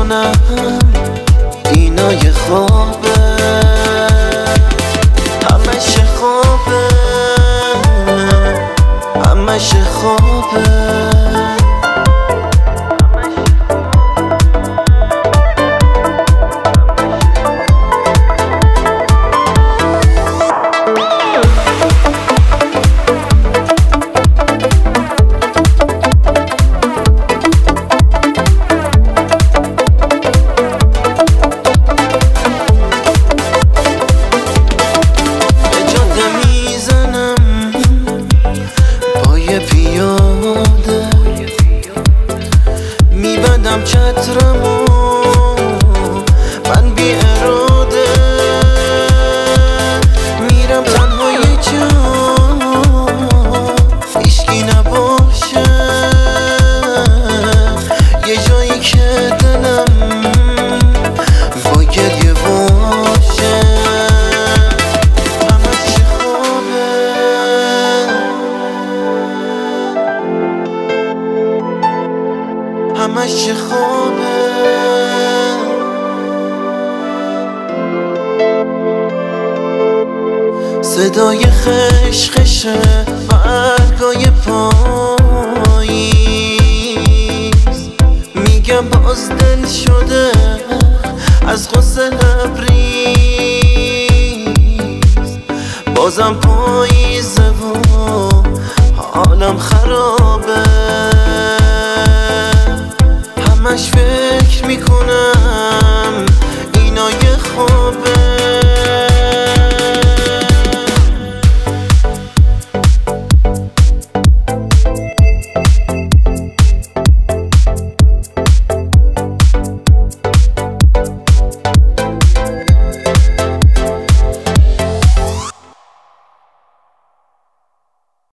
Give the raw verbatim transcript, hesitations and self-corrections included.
میکنم اینا یه خوابه، همش خوابه، همش خوابه. میبندم چترمو من بی اراده، میرم تنها یه جا هیچکی نباشه، یه جایی که دلم با گریه باشه. همش خوابه، همش خوابه. صدای خشخش برگای پاییز، میگم باز دل شده از غصه لبریز، بازم پاییزه و حالم خرابه. همش فکر میکنم